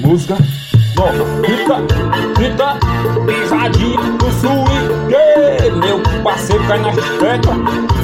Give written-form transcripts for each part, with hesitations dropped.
música nova, grita, pisadinha do swing. Meu parceiro cai na chistreca.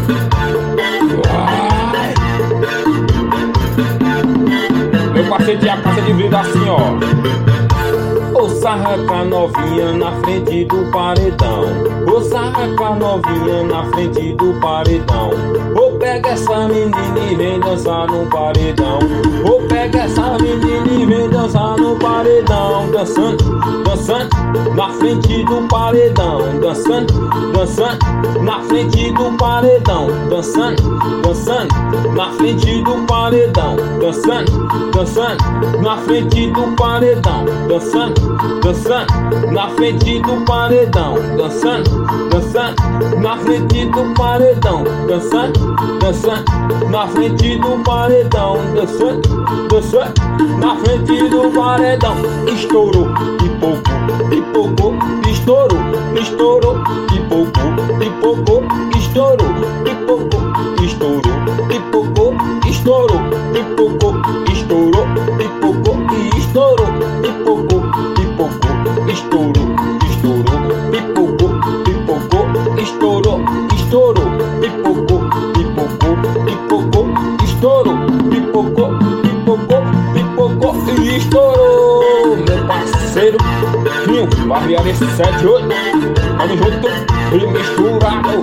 Meu parceiro tinha a casa de vidro assim, ó. Ô sarraca novinha na frente do paredão. Ô sarraca novinha na frente do paredão. Ô pega essa menina e vem dançar no paredão. Ô pega essa menina e vem dançar no paredão. Dançando, dançando na frente do paredão. Dançando, dançando na frente do paredão. Dançando, dançando na frente do paredão. Dançando, dançando na frente do paredão. Dançando, dançando na frente do paredão. Dançando, dançando na frente do paredão. Dançando, dançando na frente do paredão. Dançando, dançando na frente do paredão. Estourou, pipocou, estourou, estourou, pipocou, estourou, pipocou, estourou, estourou, pipocou, estourou, e estourou, pipocou, estourou, pipocou, estourou, pipocou, estourou, pipocou e estourou. Meu parceiro, barbearia 78, vamos junto e misturado.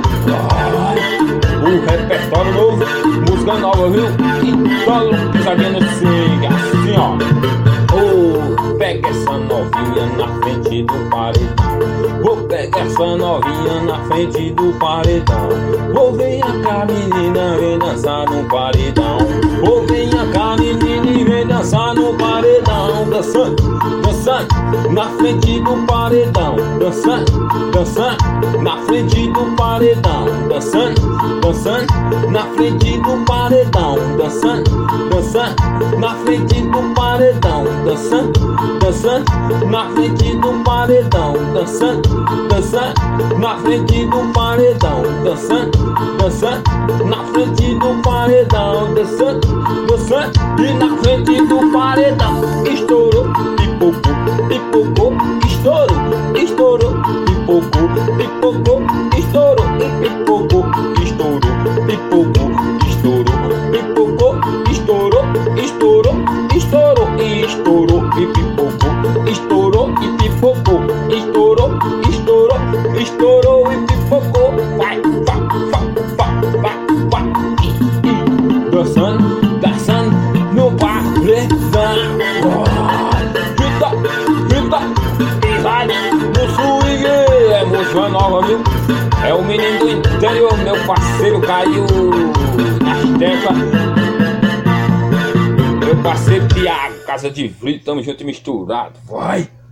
O repertório novo, música nova, viu? Então, pisadinha no swing, assim ó. Pega essa novinha na frente do paredão. Vou pegar essa novinha na frente do paredão. Vou ver a menina vem dançar no paredão. Vou ver a menina e vem dançar no paredão. Dançando, dançando na frente do paredão. Dançando, dançando na frente do paredão. Dançando, dançando na frente do paredão. Dançando, dançando na frente do paredão. Dançando, dançando na frente do paredão. Dançando, dançando na frente do paredão. Dançando, dançando na frente do paredão. Dançando, dançando e na frente do paredão. Estourou, pipocou, estourou, estourou, pipocou, estourou, pipocou, estourou, pipocou, estourou, estourou e estourou e pipocou, estourou e pipocou, estourou e pipocou. Vai, dançando, dançando no paredão. Grita, vai no swing. É música nova, viu? É o menino do interior, meu parceiro caiu na tecla. Meu parceiro Thiago, casa de vidro, tamo junto e misturado. Vai!